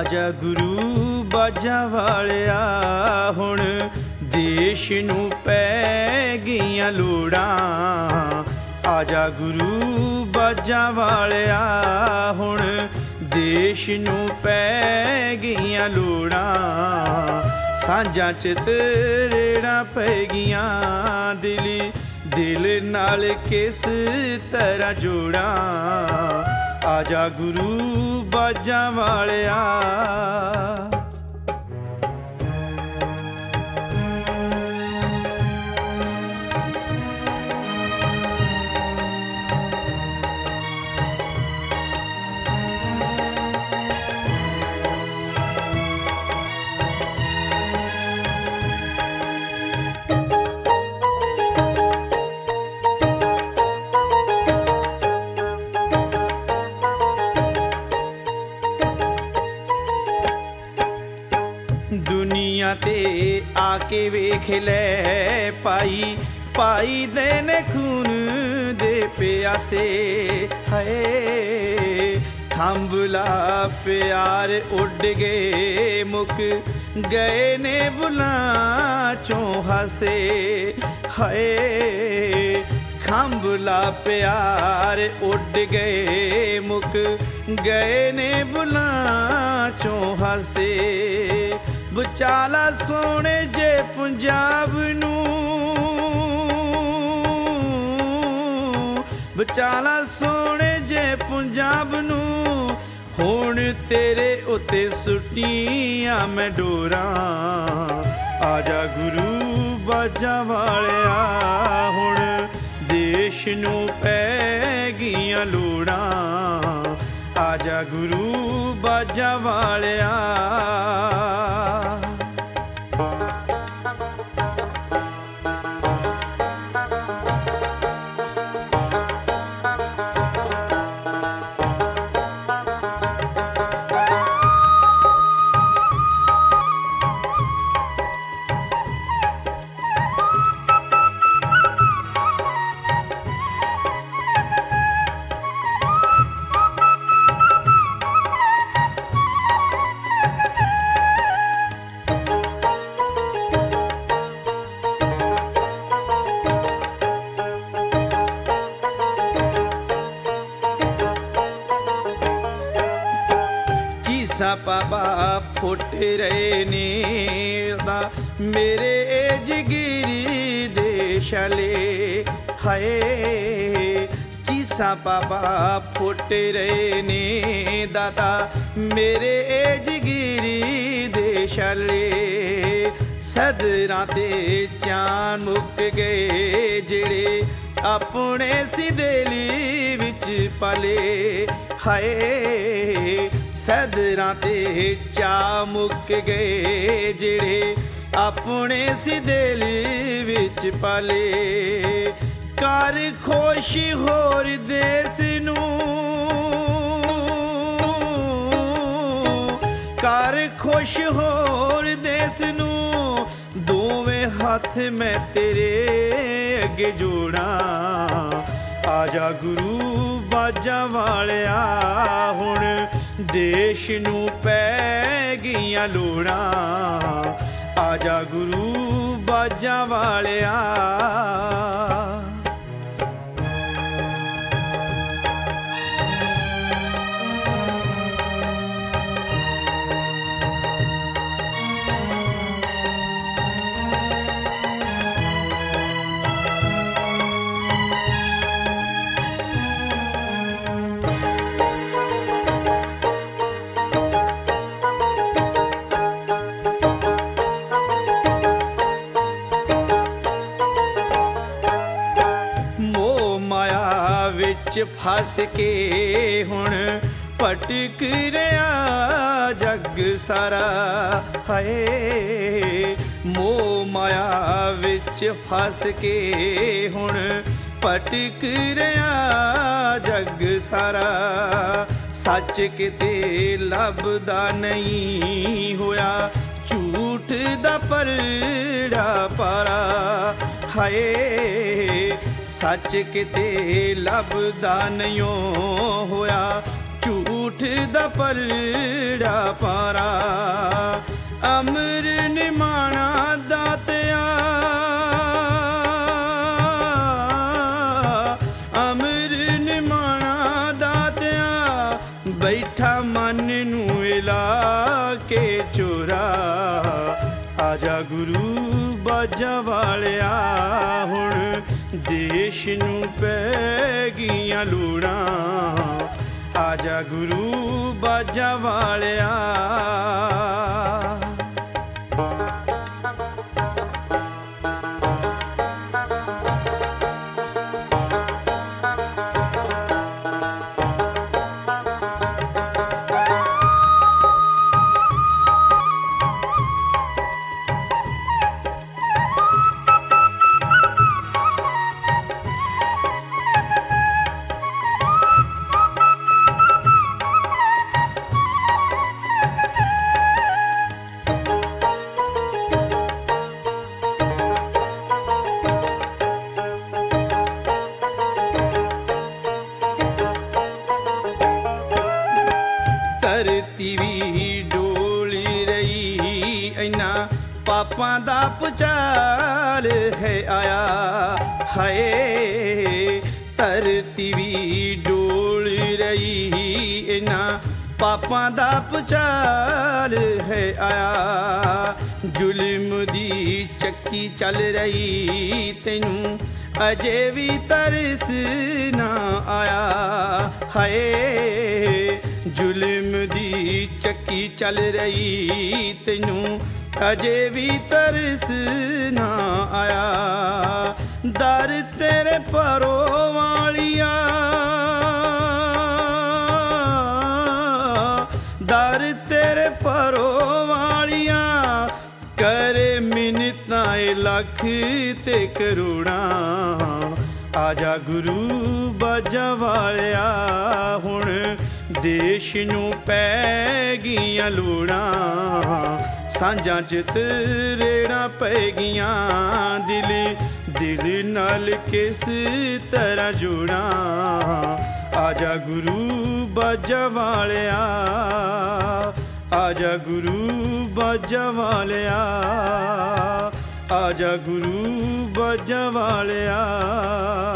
ਆਜਾ ਗੁਰੂ ਬਾਜਾਂ ਵਾਲਿਆ, ਹੁਣ ਦੇਸ਼ ਨੂੰ ਪੈ ਗਈਆਂ ਲੋੜਾਂ। ਆਜਾ ਗੁਰੂ ਬਾਜਾਂ ਵਾਲਿਆ, ਹੁਣ ਦੇਸ਼ ਨੂੰ ਪੈ ਗਈਆਂ ਲੋੜਾਂ। ਸਾਂਝਾਂ 'ਚ ਤਰੇੜਾਂ ਪੈ ਗਈਆਂ, ਦਿਲ ਨਾਲ ਕਿਸ ਤਰ੍ਹਾਂ ਜੋੜਾਂ। ਆਜਾ ਗੁਰੂ ਬਾਜਾਂ ਵਾਲਿਆ। ਦੁਨੀਆ ਤੇ ਆ ਕੇ ਵੇਖ ਲੈ ਪਾਈ ਦੇ ਨੇ ਖੂਨ ਦੇ ਪਿਆਸੇ। ਹਾਏ ਥੰਬਲਾ ਪਿਆਰ ਉੱਡ ਗਏ, ਮੁੱਕ ਗਏ ਨੇ ਬੁੱਲਾਂ ਚੋਂ ਹਾਸੇ। ਹਾਏ ਖੰਬਲਾ ਪਿਆਰ ਉੱਡ ਗਏ, ਮੁੱਕ ਗਏ ਨੇ ਬੁੱਲਾਂ ਚੋਂ ਹਾਸੇ। ਵਿਚਾਲਾ ਸੋਹਣੇ ਜੇ ਪੰਜਾਬ ਨੂੰ, ਵਿਚਾਲਾ ਸੋਹਣੇ ਜੇ ਪੰਜਾਬ ਨੂੰ, ਹੁਣ ਤੇਰੇ ਉੱਤੇ ਸੁੱਟੀਆਂ ਮੈਂ ਡੋਰਾਂ। ਆਜਾ ਗੁਰੂ ਬਾਜਾਂ ਵਾਲਿਆ, ਹੁਣ ਦੇਸ਼ ਨੂੰ ਪੈ ਗਈਆਂ ਲੋੜਾਂ। ਆਜਾ ਗੁਰੂ ਬਾਜਾਂ ਵਾਲਿਆ। ਪਾਪਾ ਫੁੱਟ ਰਹੇ ਨੇ ਮੇਰੇ ਜਿਗਰੀ ਦੇ ਛਾਲੇ। ਹਾਏ ਚੀਸਾਂ ਪਾਪਾ ਫੁੱਟ ਰਹੇ ਨੇ ਦਾਤਾ ਮੇਰੇ ਜਿਗਰੀ ਦੇ ਛਾਲੇ। ਸਦਰਾਂ ਤੇ ਚਾਨ ਮੁੱਕ ਗਏ, ਜਿਹੜੇ ਆਪਣੇ ਸਿਦੇਲੀ ਵਿੱਚ ਪਾਲੇ। ਹਾਏ ਸਦਰਾਂ ਤੇ ਚਾ ਮੁੱਕ ਗਏ, ਜਿਹੜੇ ਆਪਣੇ ਸਿਦੇਲੀ ਵਿੱਚ ਪਾਲੇ। ਕਰ ਖੁਸ਼ ਹੋਰ ਦੇਸ ਨੂੰ, ਕਰ ਖੁਸ਼ ਹੋਰ ਦੇਸ ਨੂੰ, ਦੋਵੇਂ ਹੱਥ ਮੈਂ ਤੇਰੇ ਅੱਗੇ ਜੋੜਾਂ। ਆਜਾ ਗੁਰੂ ਬਾਜਾਂ ਵਾਲਿਆ, ਹੁਣ ਦੇਸ਼ ਨੂੰ ਪੈ ਗਈਆਂ ਲੋੜਾਂ। ਆਜਾ ਗੁਰੂ ਬਾਜਾਂ ਵਾਲਿਆ। ਫਸ ਕੇ ਹੁਣ ਭਟਕ ਰਿਹਾ ਜੱਗ ਸਾਰਾ। ਹਾਏ ਮੋਹ ਮਾਇਆ ਵਿੱਚ ਫਸ ਕੇ ਹੁਣ ਭਟਕ ਰਿਹਾ ਜੱਗ ਸਾਰਾ। ਸੱਚ ਕਿਤੇ ਲੱਭਦਾ ਨਹੀਂ ਹੋਇਆ, ਝੂਠ ਦਾ ਪਰੜਾ ਪਾਰਾ। ਹਾਏ ਸੱਚ ਕਿਤੇ ਲੱਭਦਾ ਨਹੀਂ ਹੋਇਆ, ਝੂਠ ਦਾ ਪਰੜਾ ਪਾਰਾ। ਅਮਰ ਨਿਮਾਣਾ ਦਾਤਿਆ, ਅਮਰ ਨਿਮਾਣਾ ਦਾਤਿਆ, ਬੈਠਾ ਮਨ ਨੂੰ ਹਿਲਾ ਕੇ ਚੋਰਾ। ਆਜਾ ਗੁਰੂ ਬਾਜਾਂ ਵਾਲਿਆ, ਹੁਣ ਦੇਸ਼ ਨੂੰ ਪੈ ਗਈਆਂ ਲੋੜਾਂ। ਆਜਾ ਗੁਰੂ ਬਾਜਾਂ ਵਾਲਿਆ। ਧਰਤੀ ਵੀ ਡੋਲੀ ਰਹੀ, ਇੰਨਾ ਪਾਪਾਂ ਦਾ ਭੁਚਾਲ ਹੈ ਆਇਆ। ਹਾਏ ਧਰਤੀ ਵੀ ਡੋਲ ਰਹੀ, ਇੰਨਾ ਪਾਪਾਂ ਦਾ ਭੁਚਾਲ ਹੈ ਆਇਆ। ਜ਼ੁਲਮ ਦੀ ਚੱਕੀ ਚੱਲ ਰਹੀ, ਤੈਨੂੰ ਅਜੇ ਵੀ ਤਰਸ ਨਾ ਆਇਆ। ਹਾਏ ਜ਼ੁਲਮ ਦੀ ਚੱਕੀ ਚੱਲ ਰਹੀ, ਤੈਨੂੰ ਅਜੇ ਵੀ ਤਰਸ ਨਾ ਆਇਆ। ਦਰ ਤੇਰੇ ਪਰੋ ਵਾਲੀਆ, ਦਰ ਤੇਰੇ ਪਰੋ ਵਾਲੀਆ, ਕਰੇ ਮਿੰਨਤਾਂ ਲੱਖ ਤੇ ਕਰੋੜਾਂ। ਆਜਾ ਗੁਰੂ ਬਾਜਾਂ ਵਾਲਿਆ, ਹੁਣ ਦੇਸ਼ ਨੂੰ ਪੈ ਗਈਆਂ ਲੋੜਾਂ। ਸਾਂਝਾਂ 'ਚ ਤਰੇੜਾਂ ਪੈ ਗਈਆਂ, ਦਿਲ ਨਾਲ ਕਿਸ ਤਰ੍ਹਾਂ ਜੋੜਾਂ। ਆਜਾ ਗੁਰੂ ਬਾਜਾਂ ਵਾਲਿਆ, ਆਜਾ ਗੁਰੂ ਬਾਜਾਂ ਵਾਲਿਆ, ਆਜਾ ਗੁਰੂ ਬਾਜਾਂ ਵਾਲਿਆ।